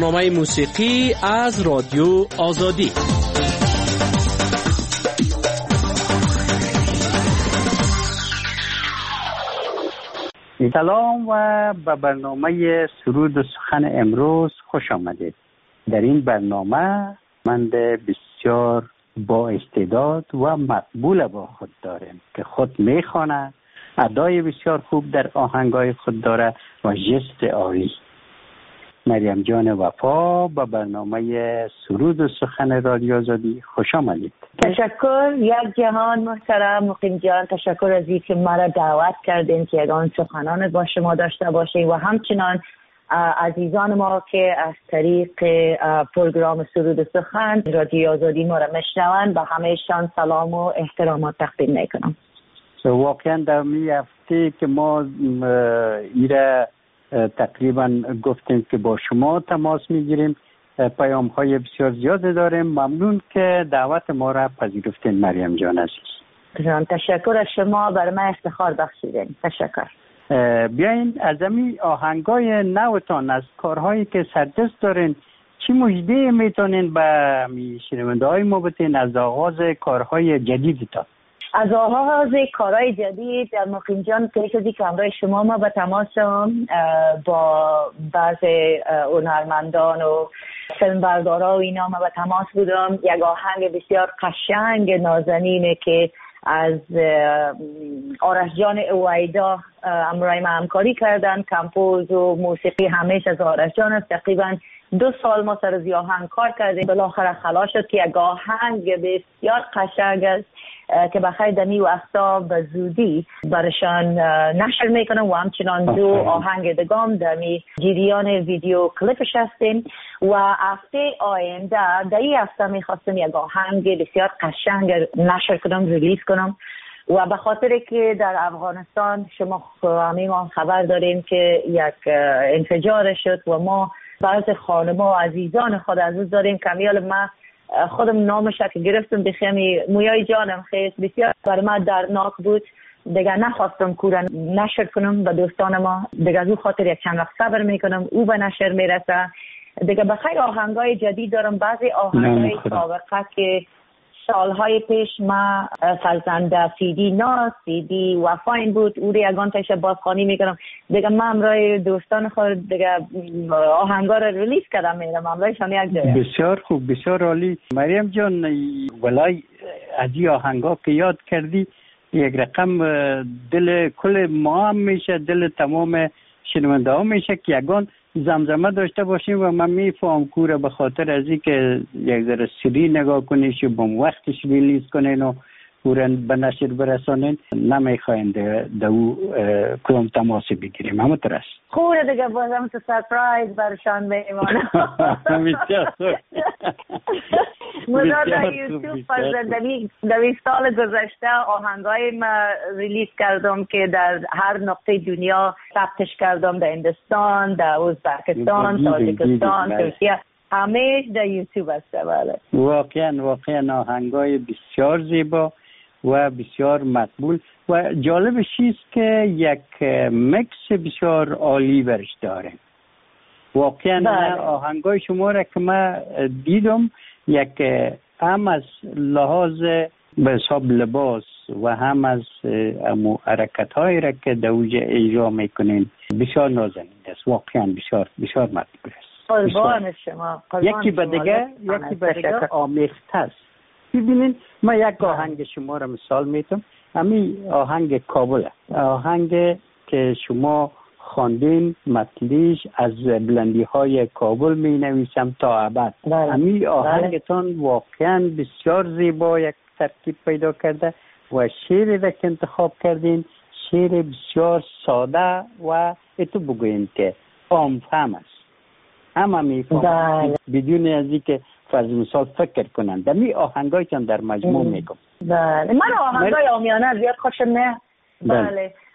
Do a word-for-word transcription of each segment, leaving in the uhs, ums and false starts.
برنامه موسیقی از رادیو آزادی. سلام و به برنامه سرود و سخن امروز خوش آمدید. در این برنامه من بسیار با استعداد و مقبول با خود دارم که خود میخواند، ادای بسیار خوب در آهنگای خود داره و ژست عالی. مریم جان وفا به برنامه سرود و سخن رادیو آزادی خوش آمدید. تشکر یک جهان محترم مقیم جان، تشکر از اینکه مرا دعوت کردین که یگان سخنان با شما داشته باشیم و همچنان عزیزان ما که از طریق پروگرام سرود و سخن رادیو آزادی ما را میشنوند و همهشان سلام و احترامات تقدیم میکنم. واقعا در می هفته که ما ایره تقریبا گفتیم که با شما تماس میگیریم، پیام های بسیار زیاد داریم. ممنون که دعوت ما را پذیرفتین مریم جان عزیز. تشکر از شما، بر من افتخار بخشیدین. تشکر. بیاین از این آهنگای نوتان، از کارهایی که سردست دارین، چی مژده میتونین به شنونده های ما بتین از آغاز کارهای جدیدتان؟ از آغاز کارهای جدید مقیم جان پیش از که همراه شما ما به تماسم با بعضی هنرمندان و فیلمبردارا و اینا ما به تماس بودم. یک آهنگ بسیار قشنگ نازنینه که از آرش جان اویدا همراه ما همکاری کردن، کمپوز و موسیقی همیشه از آرش جان است. تقریبا دو سال ما سر از آهنگ کار کردیم، بالاخره خلاص شد که یک آهنگ بسیار قشنگ است که بخیر دمی وقتا به زودی برشان نشر میکنم و همچنان دو آهنگ دگام دمی جریان ویدیو کلیپش هستیم و هفته آینده در این هفته میخواستم یک آهنگ بسیار قشنگ نشر کنم، ریلیز کنم و به خاطر که در افغانستان شما همه ما خبر داریم که یک انفجار شد و ما بعض خانما و عزیزان خود عزیز داریم. کمیال ما خودم نامش که گرفتم بخیمی مویای جانم خیلی بسیار برای من دردناک بود. دیگه نخواستم کورن نشر کنم به دوستان ما، دیگه از او خاطر یک چند وقت صبر میکنم او به نشر میرسه. دیگه بخیر آهنگای جدید دارم، بعضی آهنگای سابقه که سالهای پیش ما فرزند سیدی ناز سیدی وفاین بود او رو یگان تایش بازخوانی میکنم. دیگه من امرای دوستان خود دیگه آهنگا رو ریلیز کردم میرم امرایش هم یک جایی. بسیار خوب، بسیار عالی. مریم جان ولای از این آهنگا که یاد کردی یک رقم دل کل ما هم میشه، دل تمام شنونده ها میشه که یگان زمزمه داشته باشیم و من میفهم کوره به خاطر از این که یک ذره سری نگاه کنیش و با وقتش ریلیز کنین و کورن به نشر برسانین، نمیخواین در او کدام تماسی بگیریم. همه ترست خوره دیگه بازم تو سرپرایز برشان میمانم. مدار در یوتیوب در سال گذشته آهنگای ما ریلیز کردم که در هر نقطه دنیا ثبتش کردم، در هندوستان، در ازبکستان، تاجیکستان، ترکیه، همه در یوتیوب هسته. بله واقعا واقعا آهنگای بسیار زیبا و بسیار مقبول و جالبش است که یک مکس بسیار عالی برش داره. واقعا آهنگای شما را که من دیدم یک هم از لحاظ به حساب لباس و هم از امو حرکت هایی را که در اوج اجرا میکنین بسیار نازنین است. واقعا بسیار بسیار مقبول است. قربان شما. یکی به دیگه یکی به دیگه آمیخته است. ببینین من یک آهنگ شما را مثال میتونم، همین آهنگ کابل، آهنگ که شما خواندین مطلیش از بلندی های کابل می نویسم تا ابد. همین آهنگتان واقعا بسیار زیبا یک ترکیب پیدا کرده و شعری را که انتخاب کردین شعر بسیار ساده و اتو بگوین که عام فهم است، همه میفهمند بدون از اینکه فرض مثال فکر کنند. می آهنگایتان در مجموع میگم. بله من آهنگای عامیانه زیاد خوشم نه. بله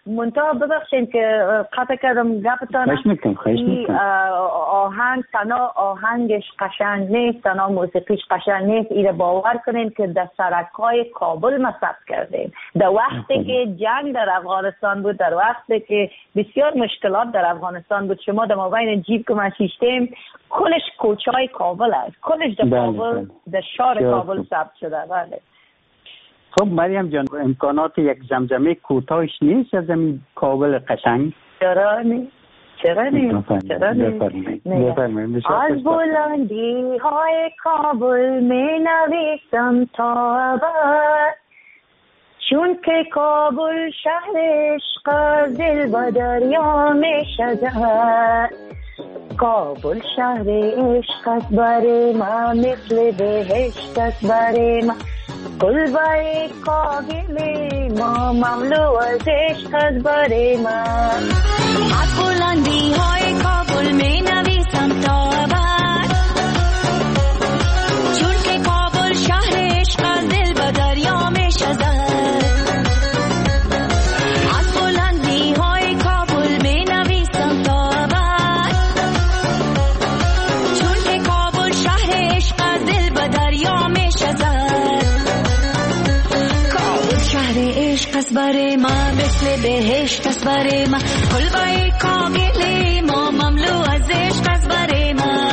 منتها ببخشین که قطع کردم گپتان. خواهش میکنم خواهش میکنم. آهنگ تنها آهنگش قشنگ نیست، تنها موسیقیش قشنگ نیست. ایره باور کنین که در سرکای کابل ما ثبت کردیم. در وقتی که جنگ در افغانستان بود، در وقتی که بسیار مشکلات در افغانستان بود، شما در مابین جیب که ما شیشتیم کلش کوچای کابل است، کلش در کابل در شهر کابل ثبت شده. بله. خب مریم جان، امکانات یک زمزمه کوتاهش نیست از این کابل قشنگ؟ چرا نیست؟ چرا نیست؟ چرا نیست؟ از بلندی های کابل می نویسم تا ابد، چون که کابل شهر عشق از دل و دریا می شود. کابل شهر عشق است بر ما، مثل بهشت است بر ما. قلبه کاغلی ما مملو از عشق از بر ما. از بلندی های کابل می نویسم تا ابد، چون که کابل شهر عشق از دل و دریا می شود. از بلندی های کابل می نویسم تا ابد، چون که کابل شهر عشق از دل و دریا می شود. عشق است بر ما، مثل بهشت است بر ما. قلبه کاغلی ما مملو از عشق است بر ما.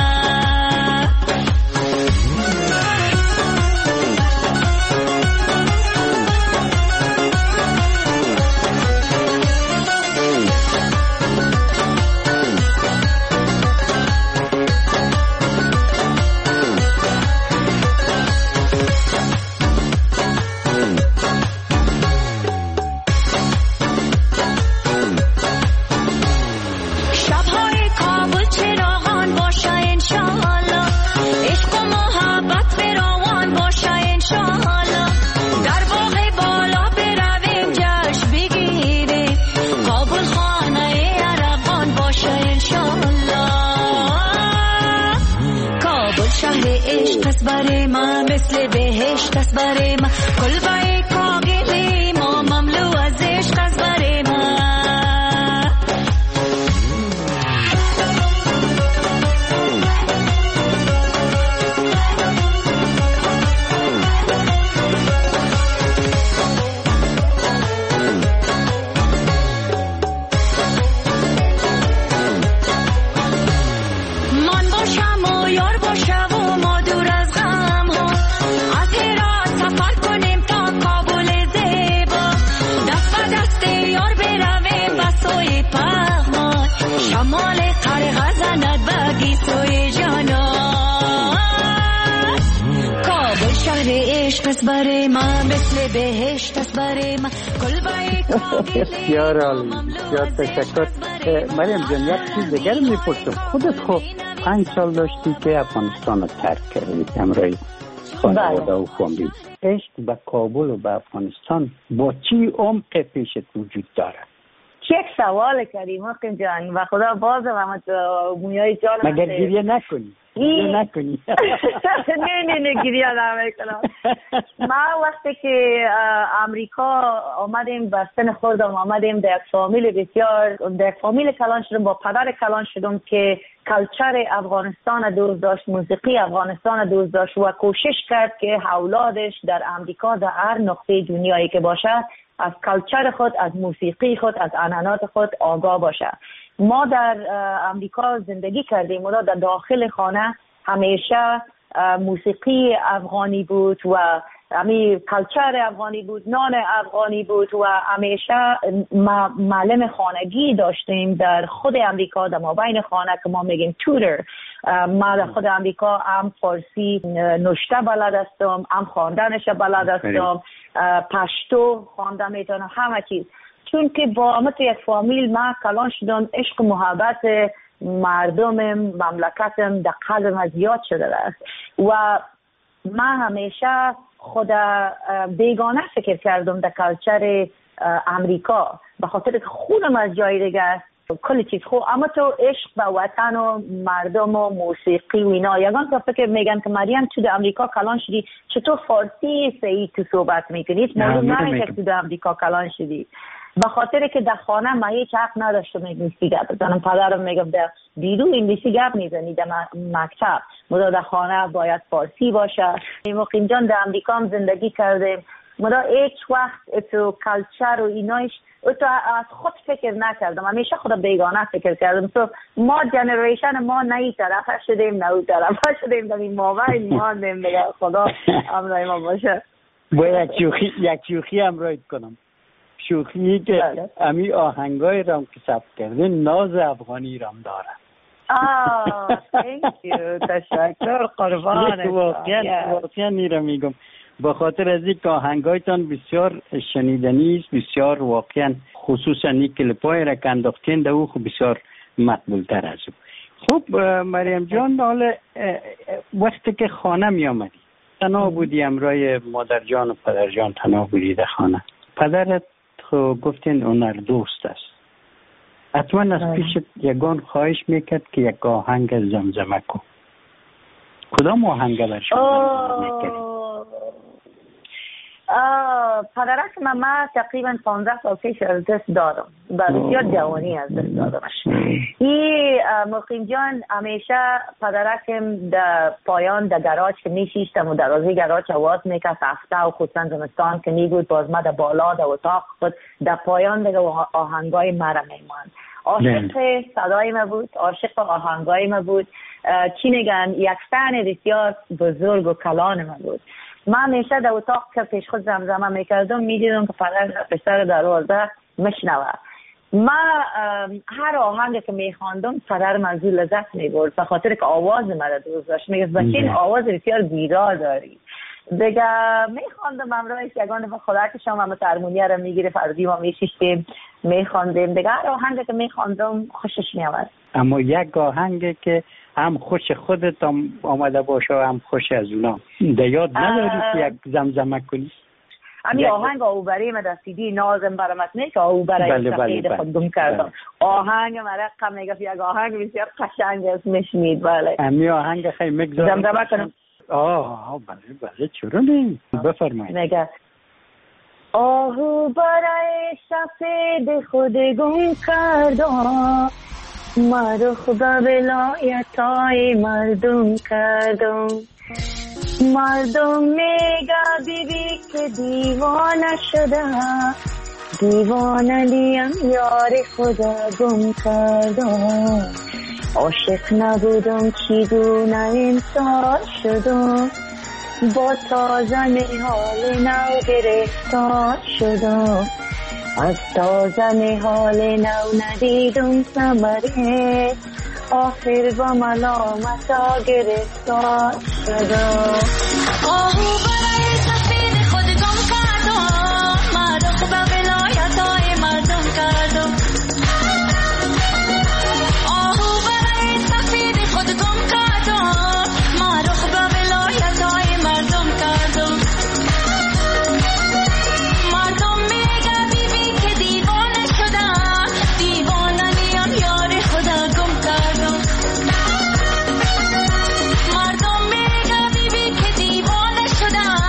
بر ما مثل بهشت است بر ما. قلبه کاغلی ما مملو از عشق است بر ما. من باشم و یار باشم و ما دور از غم ها، از هرات سفر کنیم تا کابل زیبا. دست به دست یار برویم به سوی پهمان، شمال قرق زند به گیسوی جانان. کابل شهر عشق است بر ما، مثل بهشت است بر ما. قلبه کاغلی بسیار عالی، بسیار تشکر. مریم جان، یک چیز دیگر میپرسم، خودت خب پنج سال داشتی که افغانستان رو ترک کردی همراه خانواده و فامیل. عشق به کابل و به افغانستان با چی عمق پیشت وجود داره؟ یک سوال کردی مقیم جان و خدا باز رحمت مویای جان مگر گریه نکنی گریه نکنی نه نه نه گریه نمیکنم. ما وقتی که امریکا آمدیم به سن خودم، آمدیم در یک فامیل بسیار در یک فامیل کلان شدم، با پدر کلان شدم که کلچر افغانستان دوست داشت، موسیقی افغانستان دوست داشت و کوشش کرد که اولادش در امریکا در هر نقطه دنیایی که باشه از کلچر خود، از موسیقی خود، از عنعنات خود آگاه باشه. ما در امریکا زندگی کردیم و در داخل خانه همیشه موسیقی افغانی بود و همی کلچر افغانی بود، نان افغانی بود و همیشه معلم خانگی داشتیم در خود امریکا، در مابین خانه که ما میگیم توتر. ما در خود امریکا هم فارسی نوشته بلد هستم، هم خواندنش بلد هستم، پشتو خواندن میتونم، همه چیز. چون که با همه یک فامیل ما کلان شدم، عشق و محبت مردم مملکتم در قلبم زیاد شده است و من همیشه خود بیگانه فکر کردم در کلچر امریکا، به خاطر که خونم از جای دیگه است کلی چیز خوب. اما تو عشق به وطن و مردم و موسیقی و اینا، یگان تا فکر میگن که مریم تو در امریکا کلان شدی چطور فارسی صحیح تو صحبت میکنی؟ معلوم نمیشه که تو در امریکا کلان شدی. به خاطر که در خانه ما هیچ حق نداشتم انگلیسی گپ بزنم. پدرم میگفت در بیرون انگلیسی گپ میزنی، در مکتب ما در خانه باید فارسی باشه. مقیم جان در امریکا هم زندگی کردیم، ما هیچ وقت تو کلچر و اینایش تو از خود فکر نکردم، همیشه خود بیگانه فکر کردم. تو ما جنریشن ما نه این طرف شدیم نه اون طرف شدیم، در این موبایل ماندیم دیگه. خدا امرای ما باشه. باید شوخی یک شوخی امرایت کنم، شوخی که امی آهنگای رام که ثبت کرده ناز افغانی رام داره. آه thank you، تشکر قربانت. واقعا واقعا نیرم میگم با خاطر از این که آهنگایتان بسیار شنیدنی است، بسیار واقعا خصوصا این کلیپای را که انداختین در او بسیار مقبول تر از او. خب مریم جان، حالا وقتی که خانه می آمدی تنها بودی همراه مادر جان و پدر جان تنها بودی در خانه، پدرت خب گفتین هنر دوست است، حتما از پیشت یگان خواهش میکرد که یک آهنگ زمزمه کن. کدام آهنگ بر شما میکردی؟ پدرک ما تقریبا پانزده سال پیش از دست دادم، بسیار جوانی از دست دادمش. این مقیم جان همیشه پدرکم در پایان در گراج که میشیشتم و در رازی گراج آواز میکرد هفته و خودسان زمستان که میگود باز ما در بالا در اتاق خود در پایان دیگه آهنگای مرا میمان. عاشق صدای ما بود، عاشق آهنگای ما بود. چی میگن یک فن بسیار بزرگ و کلان ما بود. من همیشه در اتاق که پیش خود زمزمه میکردم میدیدم که پدر پسر دروازه مشنوه. من هر آهنگ که میخواندم پدرم از اون لذت میبرد به خاطر که آواز مرا دوست داشت. میگه بچه این آواز بسیار بیرا داری دیگه. میخواندم امروز یگانه به خدا که شما هم هارمونیا رو میگیره فردی ما میشیشتیم میخواندیم دیگه. هر آهنگ که میخواندم خوشش میامد. اما یک آهنگ که هم خوش خودت هم آمده باشه و هم خوش از اونا ده یاد نداری که یک زمزمه کنی؟ امی آهنگ آو برای من در سیدی نازم برامت نیست که آو برای تقیید خودم کردم. آهنگ مرقم میگفت یک آهنگ بسیار قشنگ است میشنید. بله امی آهنگ خیلی مگذارم زمزمه کنم. آه بله بله چرا نیم بفرمایید. میگه آهو برای سفید خود گم کردم، مرخ به ولایتای مردم کردم. مردم میگه بی بی که دیوانه شده، دیوانه لیم یار خدا گم کردم. عاشق نبودم چیگونه انسان شدم، با تازه حال نو گرفتار شدم. از تازه حال نو ندیدم ثمره، آخر با ملامتا گرفتار شدم. آهو برای سفید خود گم کردم، مرخ به ولایتای مردم کردم. آهو برای سفید خود گم کردم، مرخ به ولایتای مردم کردم. مردم میگه بی بی که دیوانه شده، دیوانه نیم یار خدا گم کردم. مردم میگه بی بی که دیوانه شده،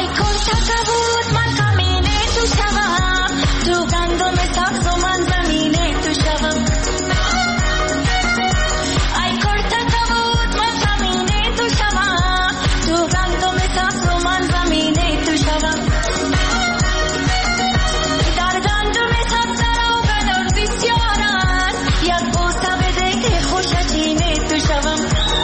ای کن تصور من زمین تو شوم، تو گندم سبز و من زمین تو شوم. ای کن تصور من زمین تو شوم، تو گندم سبز و من زمین تو شوم. در گندم سبز رو گلر بسیار است، یک بوسه بده که خوشتین تو شوم.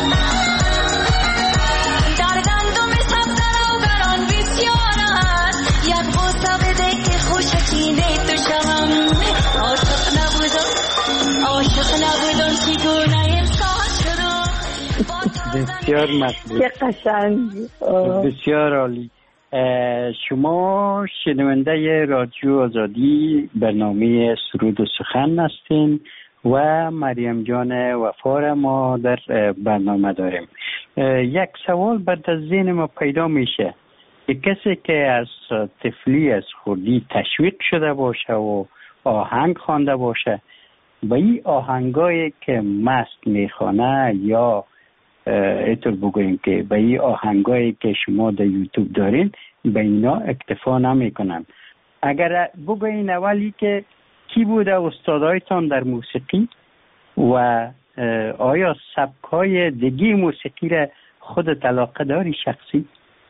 در گندم سبز رو گلر بسیار است، یک بوسه بده که خوشتین تو شوم. عاشق نبودم عاشق نبودم چگونه انسان شدم. بسیار مطلوب، چه قشنگ. بسیار عالی. شما شنونده رادیو آزادی برنامه سرود و سخن هستین و مریم جان وفا ما در برنامه داریم. یک سوال بعد از ذهن ما پیدا میشه که کسی که از طفلی از خردی تشویق شده باشه و آهنگ خوانده باشه، به این آهنگایی که مست میخوانه یا اینطور بگوییم که به این آهنگایی که شما در یوتیوب دارین به اینا اکتفا نمی کنن. اگر بگوین اولی که کی بوده استادایتان در موسیقی و آیا سبکای دیگه موسیقی را خودت علاقه داری شخصی؟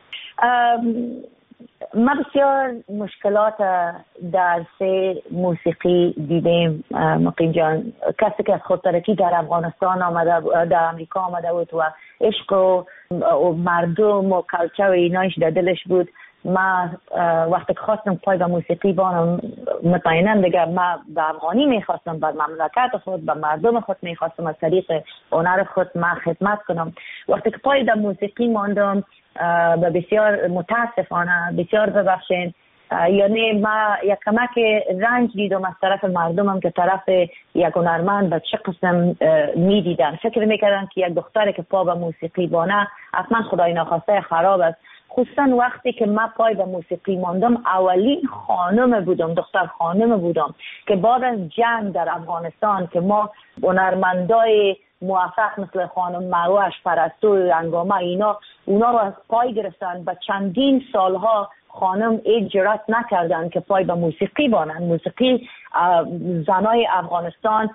ما بسیار مشکلات در سه موسیقی دیدیم مقیم جان. کسی که از خودترکی در افغانستان آمده، در امریکا آمده بود و عشق و مردم و کلچر و اینایش در دلش بود. ما وقتی که خواستم پای به موسیقی بانم، مطمئنم دیگه ما به افغانی میخواستم، به مملکت خود، به مردم خود میخواستم از طریق هنر خود ما خدمت کنم. وقتی که پای در موسیقی ماندم به بسیار متاسفانه، بسیار ببخشین، یعنی ما یک کمک رنج دیدم از طرف مردمم که طرف یک هنرمند به چه قسم میدیدن. فکر میکردن که یک دختر که پا به موسیقی بانه حتما خدای ناخواسته خراب است. خصوصا وقتی که ما پای به موسیقی ماندم، اولین خانم بودم، دختر خانم بودم که بعد از جنگ در افغانستان که ما هنرمندای موفق مثل خانم مروش، پرستو، انگامه، اینا اونا رو از پای گرفتن. با چندین سالها خانم اجرات نکردن که پای به موسیقی بانن. موسیقی زنای افغانستان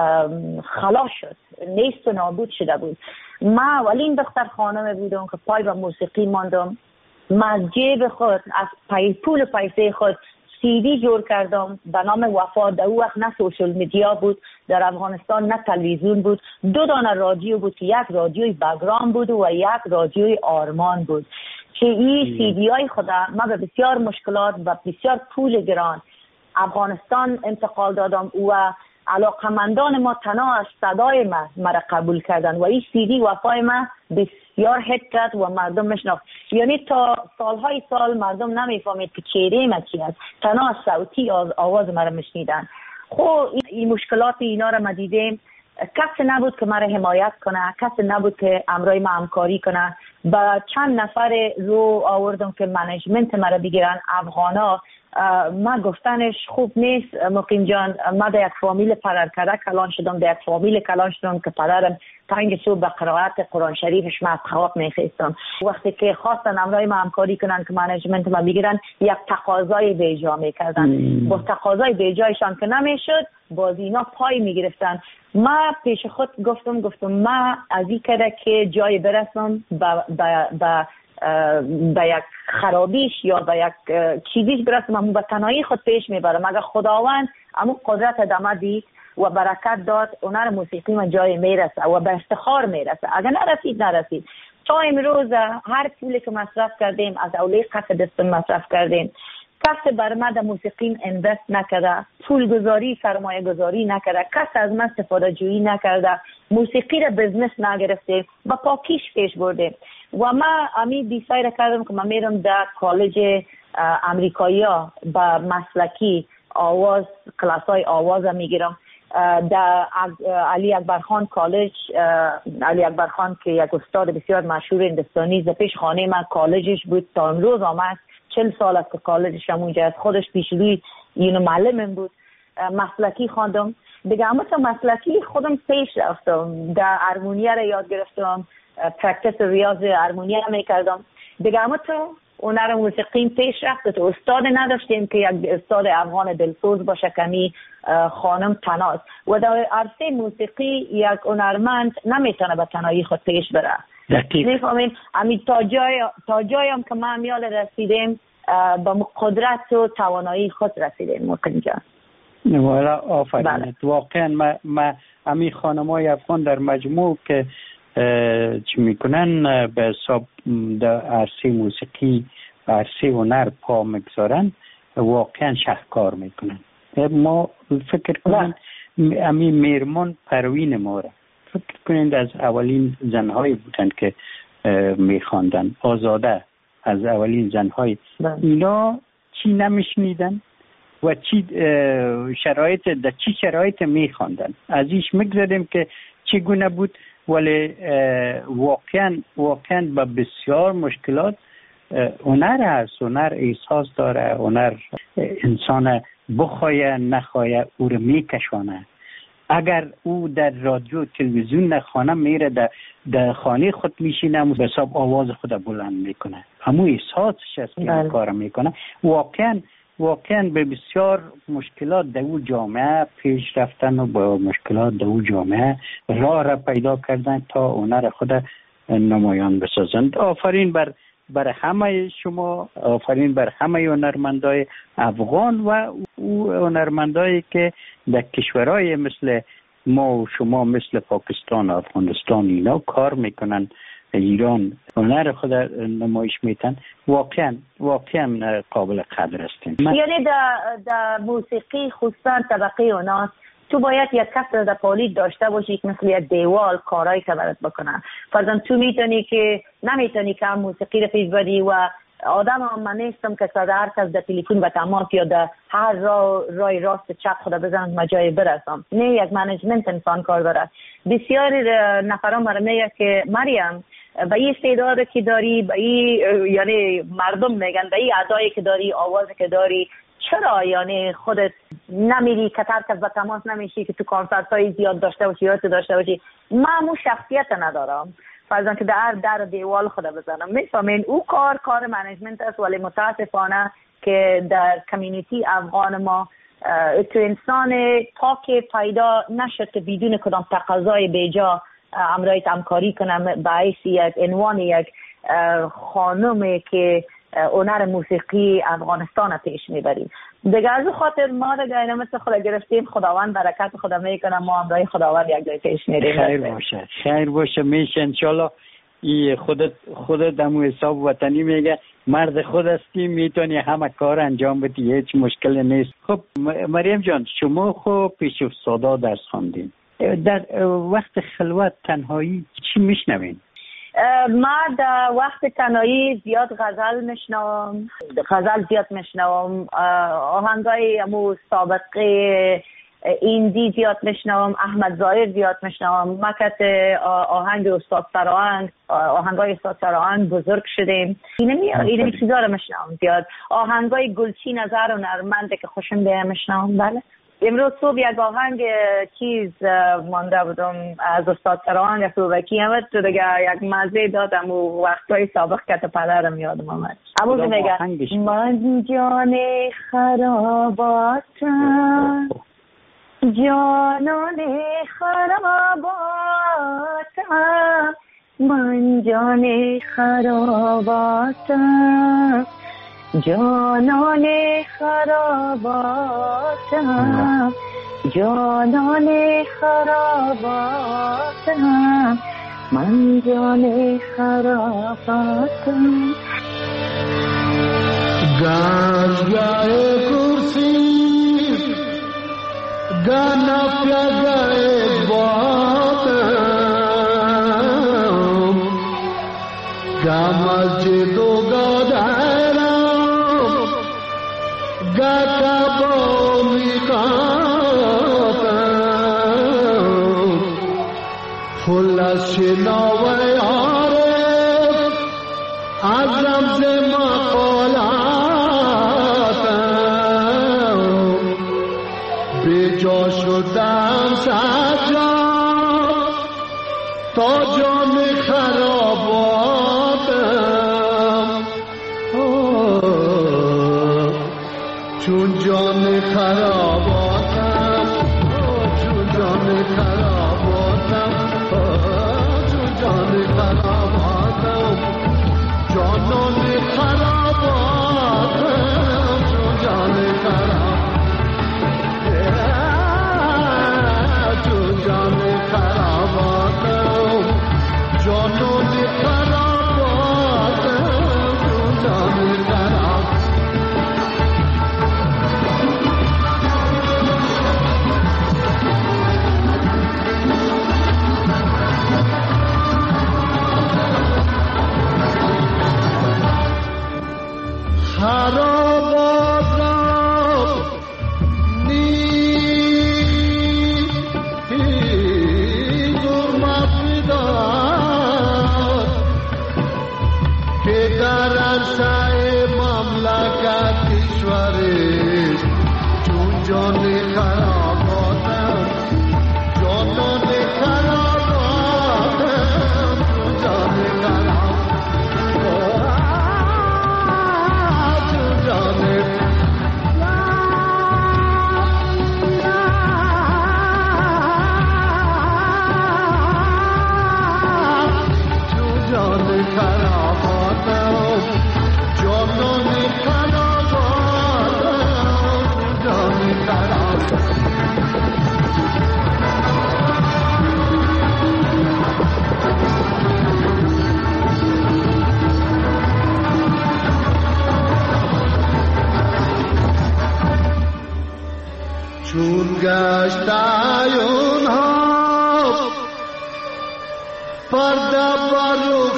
خلاص شد، نیست و نابود شده بود. ما اولین دختر خانم بودم که پای به موسیقی ماندم. ما از جیب خود، از پای پول پیسه خود سی دی جور کردم به نام وفا. در اون وقت نه سوشل میدیا بود در افغانستان، نه تلویزیون بود. دو دانه رادیو بود که یک رادیوی بگرام بود و یک رادیوی آرمان بود که این سی دی های خدا ما به بسیار مشکلات و بسیار پول گران افغانستان انتقال دادم و علاقمندان ما تنها از صدای ما مرا قبول کردن و این سی دی وفای ما بسیار هیت کرد و مردم مشناخت. یعنی تا سالهای سال مردم نمیفهمید که چهره ما چی است، تنها از صوتی آواز مرا میشنیدن. خب این مشکلات اینا را ما دیدیم. کسی نبود که مرا حمایت کنه، کسی نبود که امرای ما همکاری کنه. با چند نفر رو آوردم که منیجمنت مرا بگیرن، افغانا. ما گفتنش خوب نیست مقیم جان. ما در یک فامیل پدرکده کلان شدم، در یک فامیل کلان شدم که پدرم پنج صبح به قرائت قرآن شریفش ما از خواب میخیستم. وقتی که خواستن امرای ما همکاری کنن که منیجمنت ما بگیرن، یک تقاضای بیجا میکردن. با تقاضای بیجایشان که نمیشد، باز اینا پای میگرفتن. ما پیش خود گفتم گفتم ما از این کده که جای برسم به به یک خرابیش یا به یک چیزیش برسم، همون به تنهایی خود پیش میبرم. اگر خداوند همون قدرت دمه دید و برکت داد، هنر موسیقی من جای میرسه و به افتخار میرسه. اگر نرسید نرسید. تا امروز هر پولی که مصرف کردیم از اولی قصد دستم مصرف کردیم. کسی بر ما در موسیقی انوست نکرده، پول گذاری، سرمایه گذاری نکرده، کسی از من استفاده جویی نکرده، موسیقی را بزنس نگرفته، با پاکیش پیش برده. و ما امی دیساید کردم که من میرم در کالج امریکایی ها با مسلکی آواز، کلاس های آواز میگیرم. در علی اکبر خان کالج، علی اکبر خان که یک استاد بسیار مشهور هندوستانی، ز پیش خانه من کالجش بود تا امروز آمد. چل سال است که کالجش همونجا است. خودش پیش روی اینو معلمم بود. مسلکی خواندم دیگه. اما تا مسلکی خودم پیش رفتم، در هارمونیا را یاد گرفتم، پرکتیس ریاض هارمونیا میکردم دیگه. اما تو هنر موسیقی پیش رفت. تو استاد نداشتیم که یک استاد افغان دلسوز باشه کمی خانم تناز و در عرصه موسیقی یک هنرمند نمیتونه به تنهایی خود پیش بره. میفهمین؟ همین تا جای تا جایم که ما میال رسیدیم با قدرت و توانایی خود رسیدیم. ممکن جان والا آفرین. واقعا ما ما همین خانمای افغان در مجموع که چی میکنن به حساب در عرصه موسیقی عرصه هنر پا میگذارن واقعا شهکار میکنن. ما فکر کنیم همین میرمان پروین ما را فکر کنید از اولین زنهایی بودن که میخواندن. آزاده از اولین زنهای. اینا چی نمیشنیدن و چی شرایط در چی شرایط میخواندن. از ایش میگذاریم که چگونه بود، ولی واقعا واقعا با بسیار مشکلات. هنر هست، هنر احساس داره، هنر انسان بخواه نخواه او رو میکشانه. اگر او در رادیو تلویزیون نخوانه میره در, در خانه خود میشینه و به حساب آواز خود بلند میکنه. همون احساسش است که این کار میکنه. واقعا واقعا به بسیار مشکلات در او جامعه پیش رفتن و با مشکلات در او جامعه راه را پیدا کردن تا هنر خود نمایان بسازند. آفرین بر بر همه شما، آفرین بر همه هنرمندای افغان و او هنرمندایی که در کشورهای مثل ما و شما مثل پاکستان و افغانستان اینا کار میکنن، ایران هنر خود نمایش میتن. واقعا واقعا قابل قدر هستیم. یعنی در در موسیقی خصوصا طبقه اوناس تو باید یک کس در پالید داشته باشی که مثل یک دیوال کارایی که برات بکنه. فرضاً تو میتونی که نمیتونی که هم موسیقی رو پیش بری و آدم هم من نیستم که صد هر کس در تلفن و تماس یا در هر راه رای راست چپ خدا بزنم مجای برسم. نه، یک منیجمنت انسان کار داره. بسیاری نفران مرا میگه که مریم به این استعداد که داری، به این یعنی مردم میگن به این ادایی که داری، آوازی که داری، چرا یعنی خودت نمیری که ترکز به تماس نمیشی که تو کنسرت های زیاد داشته باشی یا تو داشته باشی؟ من همون شخصیت ندارم فرضاً که در در دیوال خدا بزنم. میفهمین؟ او کار کار منیجمنت است، ولی متاسفانه که در کمیونیتی افغان ما تو انسان پاک پیدا نشد که بدون کدام تقاضای بیجا امرایت همکاری کنم به حیث یک عنوان یک خانمی که هنر موسیقی افغانستان پیش میبریم. دیگه از خاطر ما دیگه اینا مثل خدا گرفتیم، خداوند برکت خدا میکنه، ما هم برای خداوند یک جای پیش میریم. خیر باشه خیر باشه میشه انشالله. ای خودت خودت دمو حساب وطنی میگه مرد خود هستی، میتونی همه کار انجام بدی، هیچ مشکل نیست. خب مریم جان، شما خب پیش استادا درس خواندین، در وقت خلوت تنهایی چی میشنوین؟ ما در وقت تنهایی زیاد غزل میشنوم، غزل زیاد میشنوم، آهنگای امو سابقه ایندی زیاد میشنوم، احمد ظاهر زیاد میشنوم. مکت آهنگ استاد سراهنگ، آهنگای استاد سراهنگ بزرگ شدیم. اینمی اینمی چیزا رو میشنوم زیاد. آهنگای گلچی نظر و نرمنده که خوشم بیاد میشنوم. بله. امروز صبح یک آهنگ چیز مانده بودم از استاد سراهنگ سوبکی هم تو دیگه یک مزه دادم و وقتای سابق که پدرم یادم آمد. امروز میگه من جان خراباتم، جانان خراباتم، من جان خراباتم، جانان خراباتم، جانان خراباتم، من جان خراباتم. گنجای کرسی گانا پیاگای باتم، گا مسجد و گادارم، گا کابومی کاتم، خلاص شنوی عارف از رمز مقالاتم، بیجا شدم سجا تا جان خراباتم. چون جان خراباتم چون جان خراباتم چون جان خراباتم جانان خراباتم چون جان خراباتم چون جان خراباتم جانان خراباتم چون جان خراباتم خراباتم نیز ظلمت می‌داد که در عرصه مملکت کشورش چون جان خراباتم جانان خراباتم چون جان خراباتم چون گشت عیونها پرده بر رخ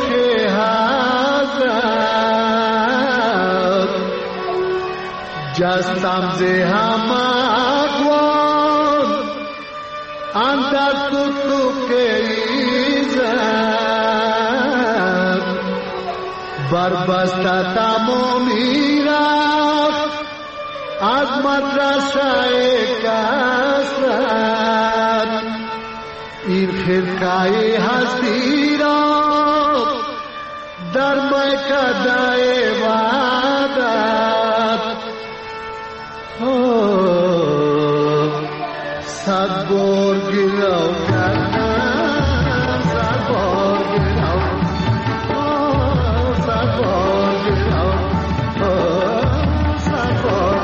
حضرت جستم ز همه اقوام اندر تطلق ایزد بر بسته تمامی رفت از مدرسه کسرت این خرقه هستی را در میکده وحدت صد بار گلو کردم صد بار گلو صد بار گلو صد بار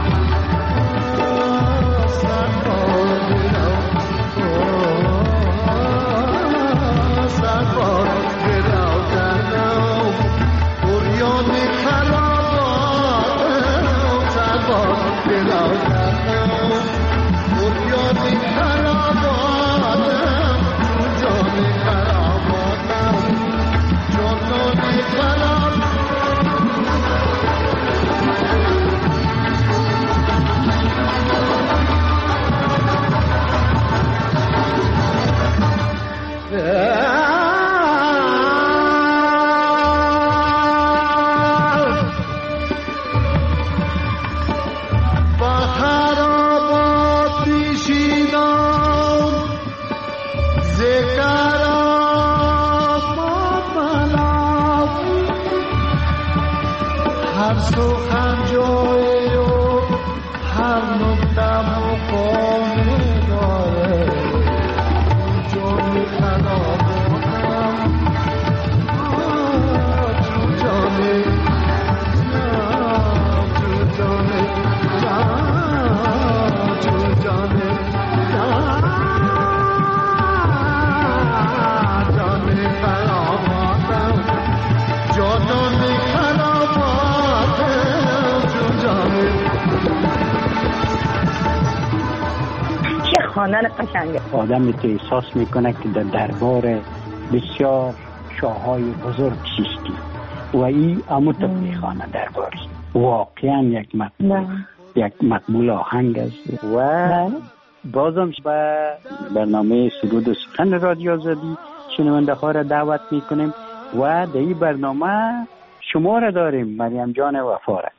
خواندن قشنگه. آدم تو احساس میکنه که در دربار بسیار شاههای بزرگ شیستی و این اموت میخوانه درباری واقعا یک مقبول یک مقبول آهنگ است و نه. بازم به برنامه سرود و سخن رادیو آزادی شنونده ها را دعوت میکنیم و در این برنامه شما را داریم مریم جان وفا را.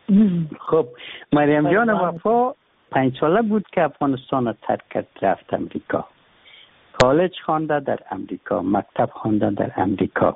خب مریم جان وفا پنج ساله بود که افغانستان را ترک کرد رفت امریکا. کالج خوانده در امریکا، مکتب خوانده در امریکا.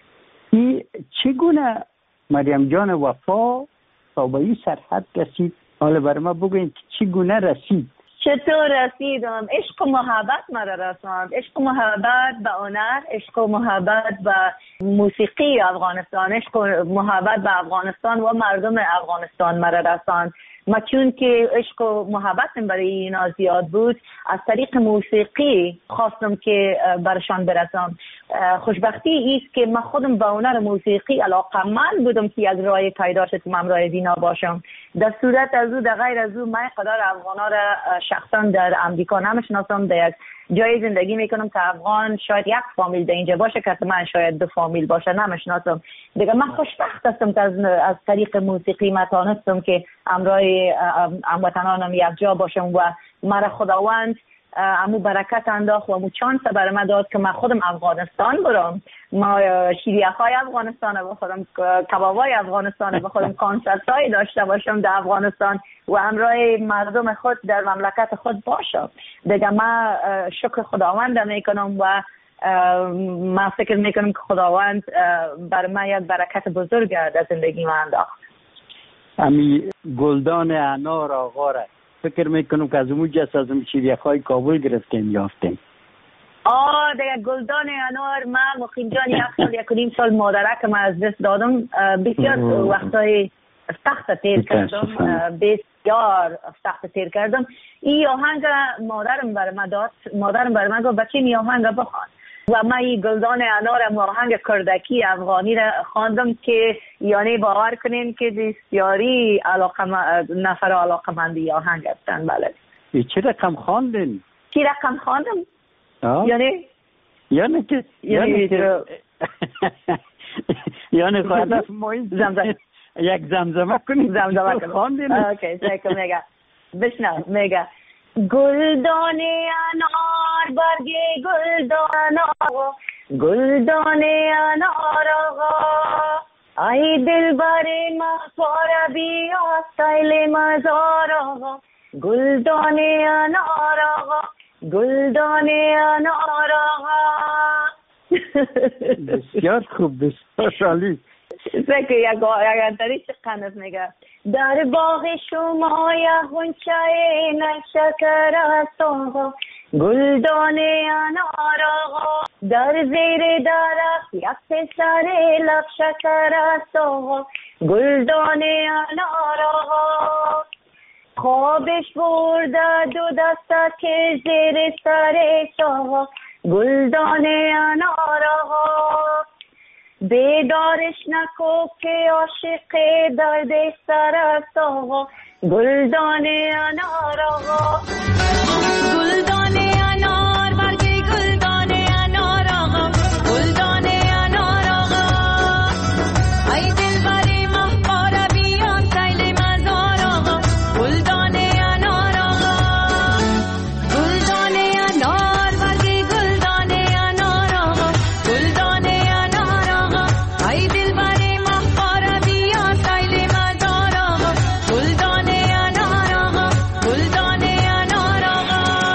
این چگونه مریم جان وفا تا به این سرحد رسید حالا برای ما بگوین که چگونه رسید؟ چطور رسیدم؟ عشق و محبت مرا رساند. عشق و محبت به هنر، عشق و محبت به موسیقی افغانستان، عشق و محبت به افغانستان و مردم افغانستان مرا رساند. ما چون که عشق و محبتم برای اینا زیاد بود، از طریق موسیقی خواستم که برشان برسم. خوشبختی است که من خودم به هنر موسیقی علاقه‌مند بودم که یک راه پیدا شد که من راه دینا باشم. در صورت از او، در غیر از او، من قدر افغانا را شخصا در امریکا نمیشناسم. در یک جای زندگی میکنم که افغان شاید یک فامیل در اینجا باشه، که من شاید دو فامیل باشه، نمیشناسم. دیگه من خوشبخت هستم که از, از طریق موسیقی من تانستم که همراه هموطنانم یک جا باشم و مرا خداوند امو برکت انداخت و امو چانس بر من داد که من خودم افغانستان برم. ما شیریخ‌های افغانستان بخورم، کبابای افغانستان بخورم، کنسرت‌های داشته باشم در افغانستان و همراه مردم خود در مملکت خود باشم. دیگه من شکر خداوند میکنم و من فکر میکنم که خداوند بر من یک برکت بزرگ در زندگی من انداخت. امی گلدان انار آقا را فکر میکنم که از اون جس از اون شیریخ‌های کابل گرفتیم یافتیم. آه دیگه گلدان انار، من مقیم جان یک سال یک نیم سال مادرک من از دست دادم. بسیار وقتای سخت تیر کردم، بسیار سخت تیر کردم. این آهنگ مادرم بر من داد، مادرم بر من گفت بچه این آهنگ بخوان و من این گلدان انار آهنگ کردکی افغانی را خواندم که یعنی باور کنین که بسیاری علاقه نفر علاقه مندی آهنگ هستن. بله. چه رقم خواندین؟ چی رقم خواندم؟ یعنی یعنی که یعنی که یعنی خواهد است ما این زمزمه یک زمزمه کنیم. زمزمه کنیم. خواندین؟ اوکی سیکم میگه بشنو میگه گلدان انار برگ گلدان آقا، گلدان انار آقا، ای دل بر مخبار بیا سیل مزار آقا، گلدان انار آقا، گلدان انار آقا. بسیار خوب، بسیار عالی. سکه یک انتری چه قنف میگه در باغ شما یک غنچه نشکر است آقا، گلدان انار آقا، در زیر درخت یک پسر لب شکر است آقا، گلدان انار آقا، خوابش برده دو دسته که زیر سرش آقا، گلدان انار آقا، بیدارش نکو که عاشق درد سر است آقا، گلدان انار آقا، گلدان انار برگ گلدان انار آقا، گلدان انار آقا، ای دل بری مخبار بیان سیل مزار آقا، گلدان انار آقا، گلدان انار برگ گلدان انار آقا، گلدان انار آقا، ای دل بری مخبار بیان سیل مزار آقا، گلدان انار آقا، گلدان انار آقا.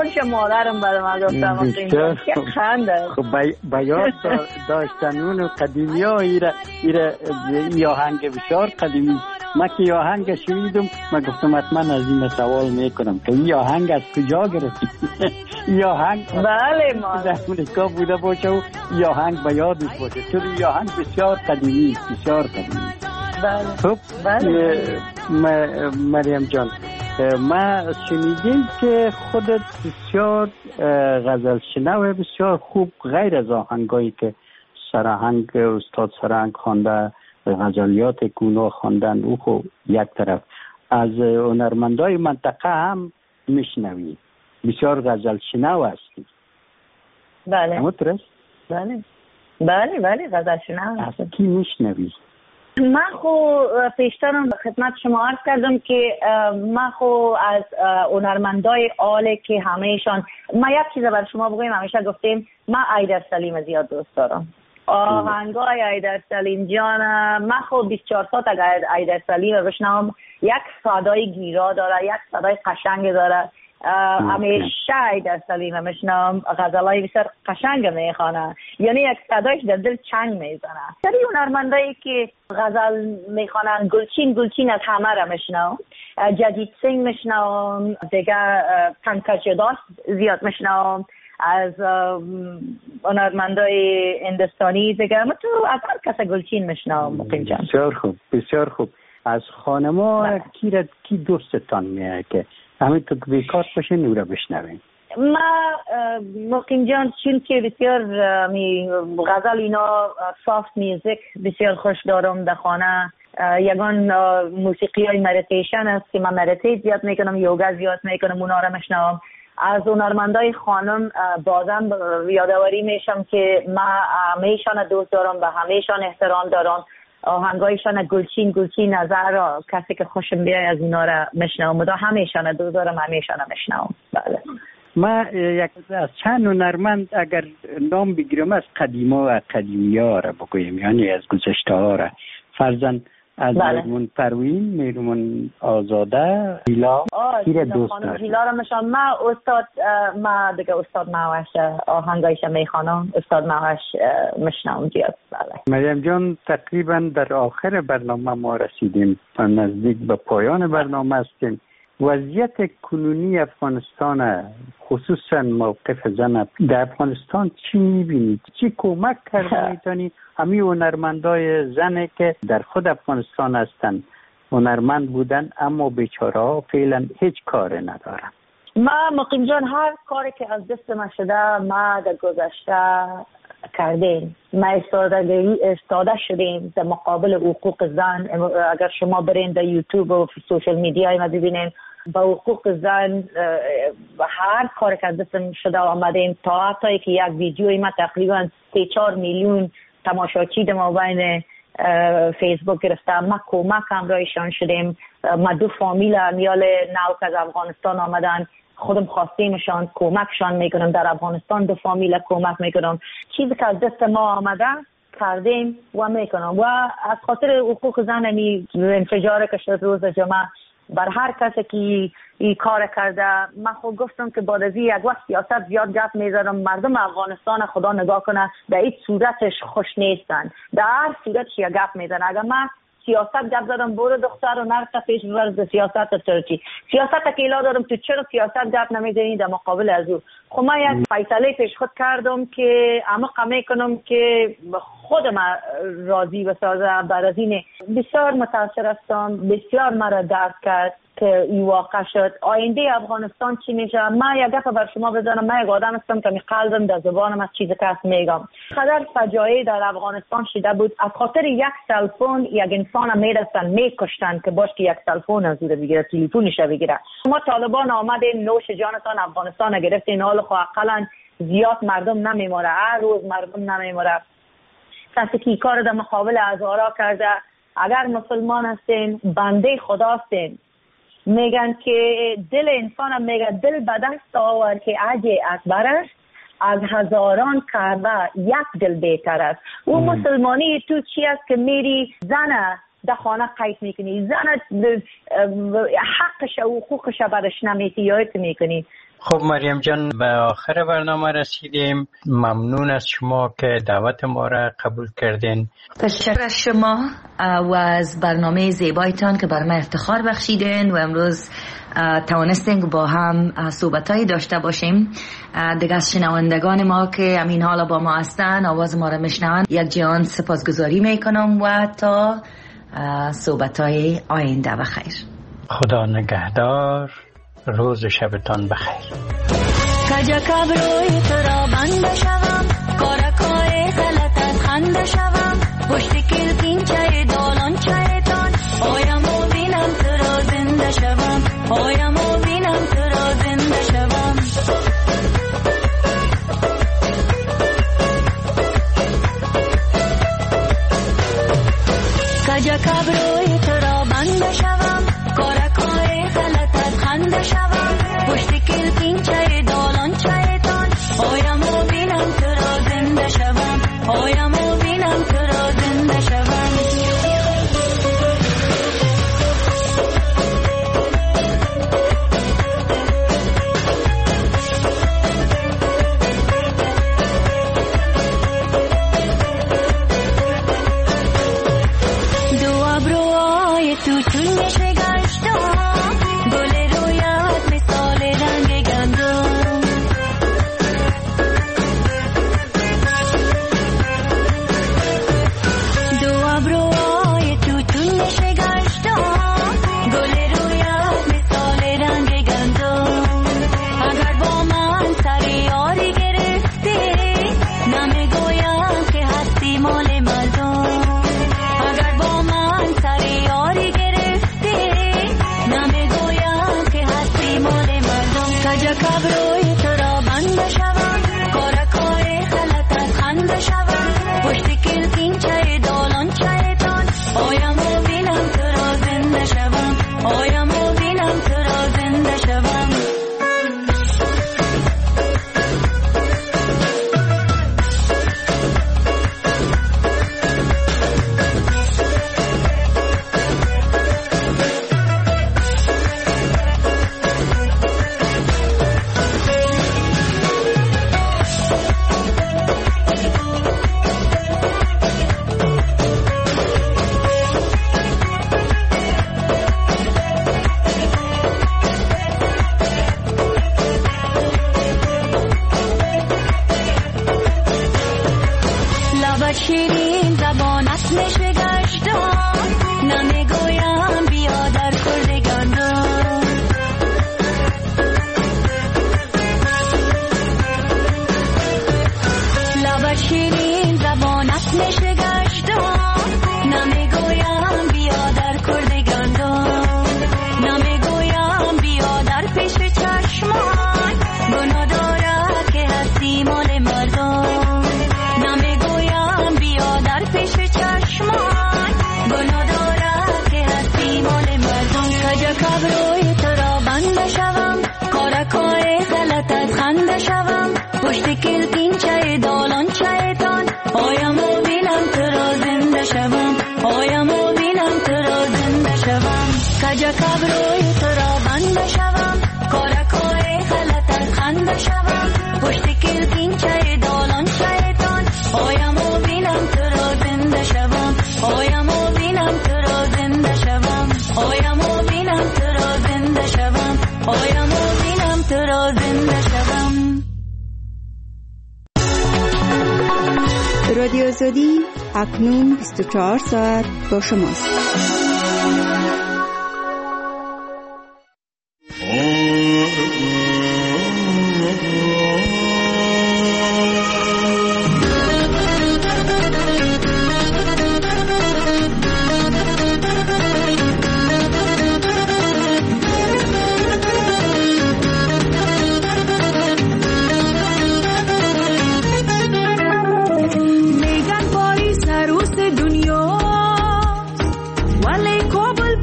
خودش مادرم برای من گفتم که خنده. خب بیاد داشتن اون قدیمی ها ایره ایره ای آهنگ بسیار قدیمی. من که ای آهنگ شنیدم من گفتم حتما از این سوال میکنم که ای آهنگ از کجا گرفتی؟ ای آهنگ بله مادر در امریکا بوده باشه و ای آهنگ بیادش باشه، چون ای آهنگ بسیار قدیمی بسیار قدیمی. بله. خب مریم جان، ما شنیدیم که خودت بسیار غزل شنو بسیار خوب، غیر از آهنگایی که سرآهنگ استاد سرآهنگ خوانده، غزلیات گونو خواندن، او خب یک طرف، از هنرمندای منطقه هم میشنوی، بسیار غزل شنو هستی. بله. همونطور؟ بله بله بله غزل شنو. از کی میشنوی؟ من خو پیشترم خدمت شما عرض کردم که من خو از هنرمندای آله که همهشان، من یک چیز بر شما بگویم، همیشه گفتیم من ایدر سلیم زیاد دوست دارم. آهنگای ایدر سلیم جان، من خو بیست و چهار ساعت اگر ایدر سلیم بشنوم، یک صدای گیرا داره، یک صدای قشنگ داره. همیشه ایدر سلیم میشنم، غزلای بسیار قشنگ میخوانه، یعنی یک صدایش در دل چنگ میزنه. سری هنرمندایی که غزل میخوانن، گلچین گلچین از همه را میشنم، جدید سنگ میشنم، دیگه پنکج داست زیاد میشنم، از هنرمندای هندوستانی دیگه من تو از هر کس گلچین میشنم. مقیم جان بسیار خوب بسیار خوب. از خانما کی را کی دوستتان میاد که همینطور که بیکار باشه نورا بشنویم؟ ما مقیم جان چون که بسیار غزل اینا سافت میوزیک بسیار خوش دارم در خانه. یگان موسیقی های مدیتیشن است که من مدیتیت زیاد میکنم، یوگا زیاد میکنم، اونا را میشنوم. از هنرمندای خانم بازم یادآوری میشم که من همیشان دوست دارم و همیشان احترام دارم. آهنگایشان گلچین گلچین نظر کسی که خوشم بیای از اینا را میشنوم و همیشان دوست دارم، همیشان میشنوم. بله. ما یک از چند هنرمند اگر نام بگیرم از قدیما و قدیمی ها را بگویم، یعنی از گذشته ها را، فرزن از بله. میرمون پروین، میرمون آزاده، هیلا، کیر دوست دارم. هیلا را میشنم. ما استاد ما دیگه استاد معوش آهنگایش میخوانم، استاد معوش میشنم زیاد. بله. مریم جان، تقریبا در آخر برنامه ما رسیدیم، نزدیک به پایان برنامه هستیم. وضعیت کنونی افغانستان، خصوصا موقف زن در افغانستان چی میبینید؟ چی کمک کرده میتونی همین هنرمندای زنه که در خود افغانستان هستن، هنرمند بودن اما بیچاره ها فعلا هیچ کار ندارن؟ ما مقیم جان هر کاری که از دست ما شده ما در گذشته کردیم. ما استادگی استاده شدیم در مقابل حقوق زن. اگر شما برین در یوتیوب و سوشل میدیا ما ببینین با حقوق زن هر کار که از دست شده آمدیم، تا حتی که یک ویدیوی ما تقریبا سه چهار میلیون تماشاچی در مابین فیسبوک گرفته. ما کمک همراهشان شدیم. ما دو فامیل امیال نو که از افغانستان آمدن خودم خواستیمشان کمکشان میکنم، در افغانستان دو فامیل کمک میکنم. چیزی که از دست ما آمده کردیم و میکنم و از خاطر حقوق زن می انفجار که شد روز جمعه بر هر کسی که این کار کرده. من خود گفتم که بعد از یک وقت سیاست زیاد گپ میزنم، مردم افغانستان خدا نگاه کنه در این صورتش خوش نیستن، در هر صورتش یک گپ میزنه. اگر من سیاست گپ زدم برو دختر و نرفته پیش ورز سیاست ترکی سیاست کیلا دارم تو چرا سیاست گپ نمیزنی در مقابل از او؟ خب من یک فیصله پیش خود کردم که عمق میکنم که خودم راضی بسازم. بعد از این بسیار متاثر هستم، بسیار مرا درد کرد که این واقع شد. آینده افغانستان چی میشه؟ من یک گپ بر شما بزنم، من یک آدم هستم که می قلبم در زبانم از چیزی که هست میگم. خدر فجایع در افغانستان شده بود، از خاطر یک تلفن یک انسان میرسن میکشتن که باش که یک تلفن از او بگیره، تلفنش بگیره. شما طالبان آمدین نوش جانتان افغانستان گرفتین، حال خو اقلا زیاد مردم نمیموره، هر روز مردم نمیموره. کسی که کار در مقابل هزارا کرده، اگر مسلمان هستین بنده خدا هستین، میگن که دل انسان هم میگه دل به دست آور که عجی اکبر است، از هزاران کرده یک دل بهتر است. او مسلمانی تو چی است که میری زن در خانه قید میکنی، زن حقش و حقوقش برش نمیتی یادت میکنی. خب مریم جان، به آخر برنامه رسیدیم. ممنون از شما که دعوت ما را قبول کردین. تشکر از شما و از برنامه زیبایتان که بر من افتخار بخشیدین و امروز توانستیم با هم صحبتایی داشته باشیم. دیگه از شنوندگان ما که امین حالا با ما هستن، آواز ما را میشنون، یک جهان سپاسگزاری میکنم و تا صحبتای آینده بخیر. خدا نگهدار. روز شبتان بخیر. کجا کبروی تو را بنده شوم، کارکای غلطت خنده شوم، پشت کلکین چای دالان چایتان، آیم و بینم تو را زنده شوم، آیم و بینم تو را زنده شوم. کجا کبروی تو را بنده شوم، کارکای غلطت خنده شوم، پشت کلکین چای دالان چایتان، آیم و بینم تو را زنده شوم، آیم و بینم تو را زنده شوم. دو ابروهای تو چون میشه گشتم، گل رویت مثال رنگ گندم. دو ابروهای تو چون میشه گشتم، گل رویت مثال رنگ گندم. اگر با من سر یاری گرفتی، نمیگویم که هستی مال مردم. اگر با من سر یاری گرفتی، نمیگویم که هستی مال مردم. کجا کبروی تو را بنده شوم، کارکای غلطت خنده شوم، پشت کلکین چای دالان چایتان، آیم و بینم تو را زنده شوم، آیم و بینم تو را زنده شوم. لبت شیرین زبانت میشه گشتم، نمیگویم بیا در کرده گندم. لبت شیرین زبانت میشه گشتم، نمیگویم بیا در کرده گندم. نمیگویم بیا در پیش چشمان، گناه داره که هستی مال مردم. نمیگویم بیا در پیش چشمان، گناه داره که هستی مال مردم. کجا کبروی تو را بنده شوم، کارکای غلطت خنده شوم، پشت کلکین چای دالان چایتان، آیم و بینم تو را زنده شوم، آیم و بینم تو را زنده شوم. کجا کبروی تو را بنده شوم، کارکای غلطت خنده شوم، پشت کلکین چای دالان چایتان، آیم و بینم تو را زنده شوم، آیم و بینم تو را زنده شوم، آیم و بینم تو را زنده شوم، آیم و بینم تو را زنده شوم. رادیو آزادی اکنون بیست و چهار ساعت با شماست. میگن پاریس عروس دنیا، ولی کابل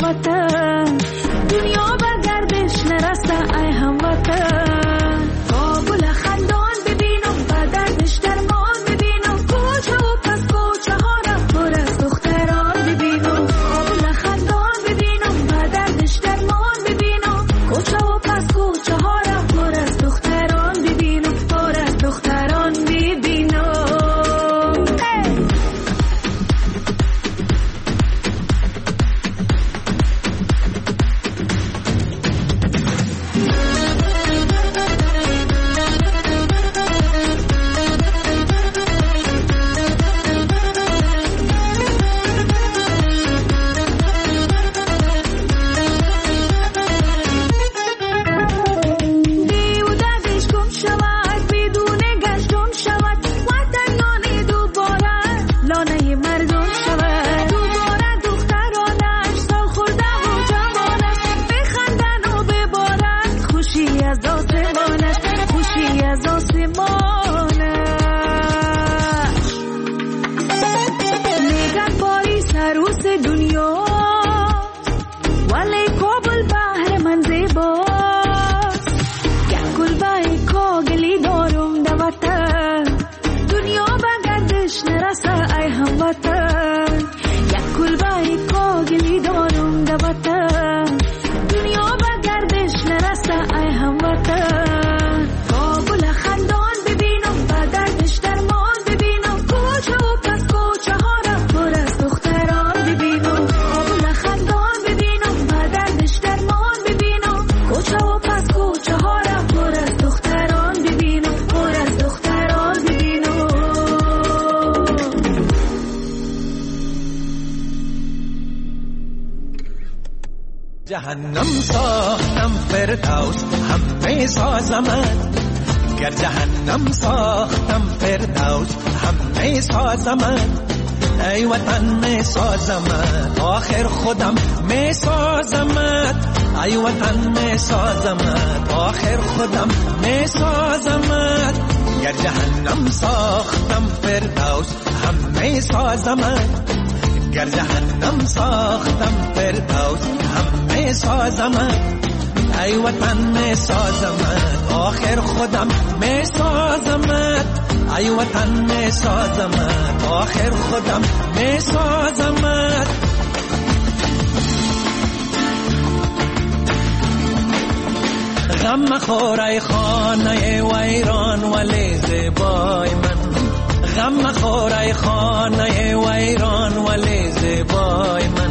هموطن دنیا به گردش نرسه ای هموطن کابل خندان ببینم به دردش درمان ببینم کوچه و پس کوچه ها را پر از دختران ببینم کابل خندان ببینم به دردش درمان ببینم کوچه و پس کوچه ها را پر از دختران ببینم پر از دختران ببینم جهنم ساختم فردوس همه سازمت گر جهنم ساختم فردوس همه سازمت ای وطن می سازمت آخر خودم می سازمت ای وطن می سازمت آخر خودم می سازمت گر جهنم ساختم فردوس همه سازمت گر جهنم ساختم فردوس همه سازمت ای وطن می سازمت آخر خودم می سازمت ای وطن می سازمت آخر خودم می سازمت غم مخور ای خانه ویران ولی زیبای من غم مخور ای خانه ویران ولی زیبای من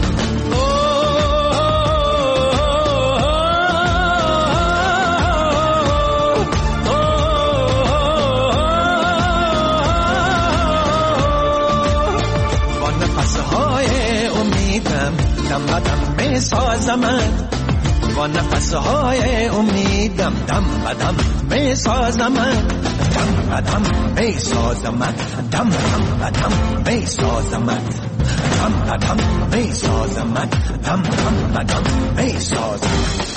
با نفسهای امیدم دم بدم می سازمت با نفسهای امیدم دم بدم می سازمت دم بدم می سازمت دم دم بدم می سازمت دم بدم می سازمت دم دم بدم می سازمت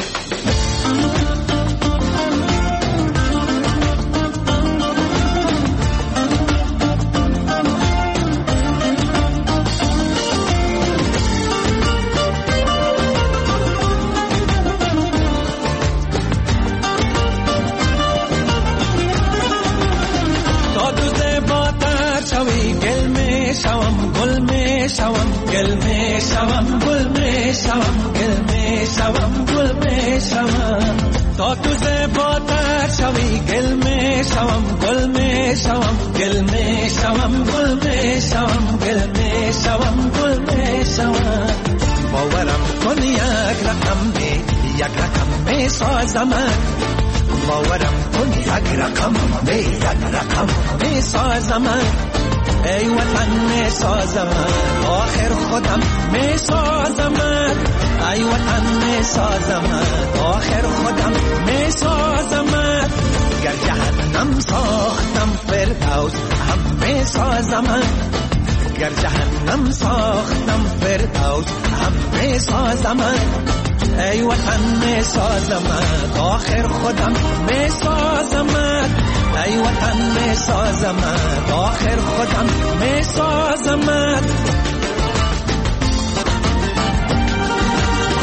شوم گل می شوم گل می شوم گل می شوم گل می شوم گل می شوم تا تو زیباتر شوی گل می شوم گل می شوم گل می شوم گل می شوم گل می شوم گل می شوم باورم کن یک رقم می یک رقم می سازمت باورم کن یک رقم می یک رقم می سازمت ای وطن می سازمت آخر خودم می سازمت ای وطن می سازمت آخر خودم می سازمت گر جهنم ساختم فردوس هم می سازمت گر جهنم ساختم فردوس هم می سازمت ای وطن می سازمت آخر خودم می سازمت ای وطن می سازمت آخر خودم می سازمت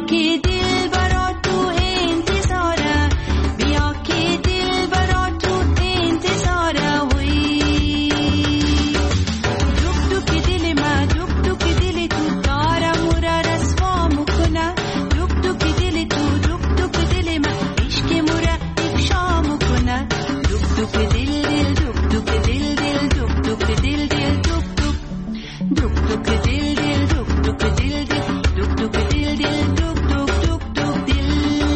که دل برا تو انتظاره، بیا که دل برا تو انتظاره. وی دک دک دل ما، دک دک دل تو داره مورا رسوا میکنه. دک دک دل تو، دک دک دل ما، عشق مورا افشا میکنه. دک دک دل دل، دک دک دل دل، دک دک دل دل، دک دک دک دک دل دل، دک دک دل دل، دک دک دل دل، دک دک دک دک دل.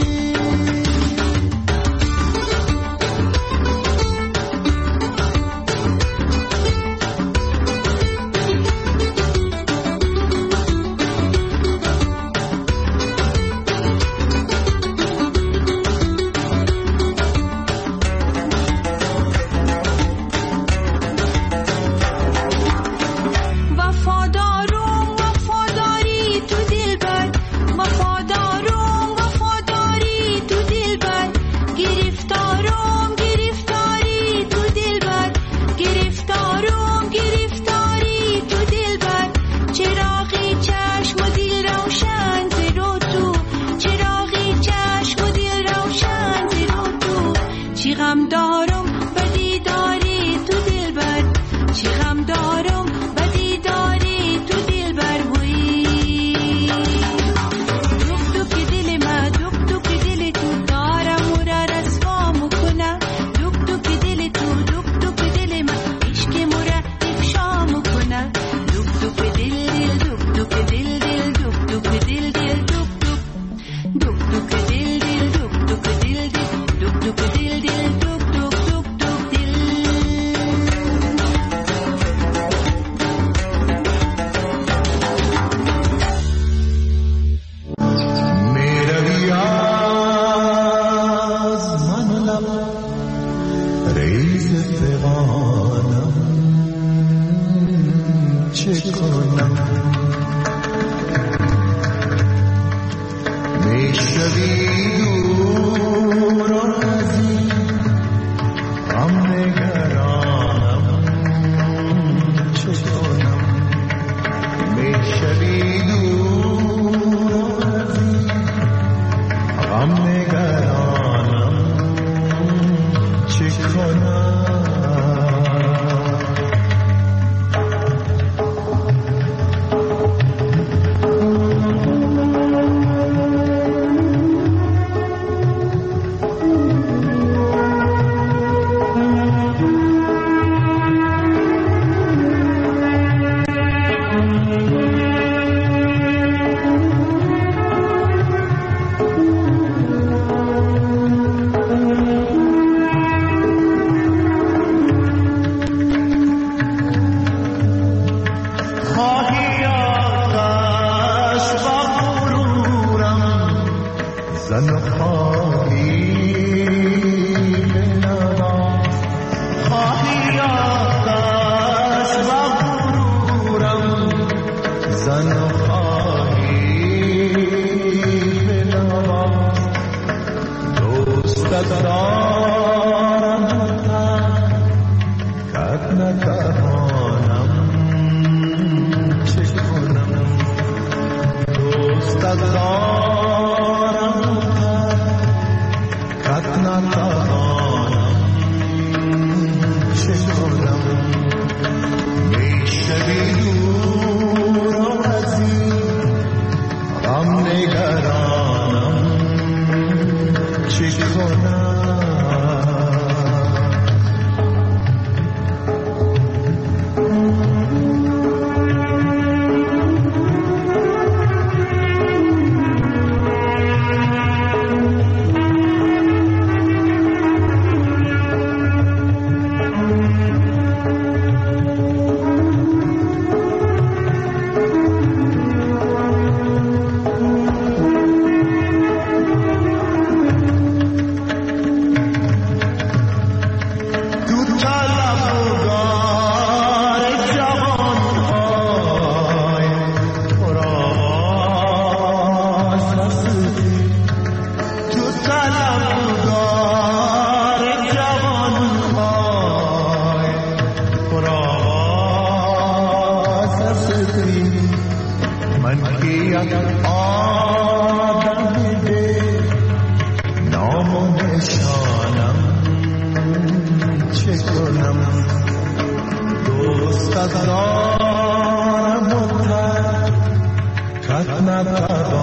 وفادارم وفاداری تو دلبر، وفادارم وفاداری تو دلبر. گرفتارم گرفتاری تو دلبر، گرفتارم گرفتاری تو دلبر. چراغی چشم و دل روشن زیرو تو، چراغی چشم و دل روشن زیرو تو. چی غم دارم بدی داری تو دلبر، چی غم دارم بدی داری تو دلبر. وی دک دک دل ما، دک دک دل تو داره مورا رسوا میکنه. دک دک دل تو، دک دک دل ما، عشق مورا افشا میکنه. دک دک دل دل، دک دک دل دل، دک دک دل دل، دک دک دک دک دل دل، دک دک دل دل، دک دک دل دل، دک دک دک دک دل. میروی از من لب ریز فغانم، چه کنم میشوی دور و نزدیک، غم نگرانم، چه کنم میشوی دور و نزدیک، غم نگرانم، چه کنم. خواهی آتش و غرورم، زن و خواهی بنواز. خواهی آتش و غرورم، زن و خواهی بنواز. دوستت دارم کت نتوانم، چه کنم. دوستت دارم کت نتوانم، چه کنم. میشوی دور و نزدیک، غم نگرانم، چه کنم. من کی آدم نشانم چه کنم دوست از دارم و تر کت نتوانم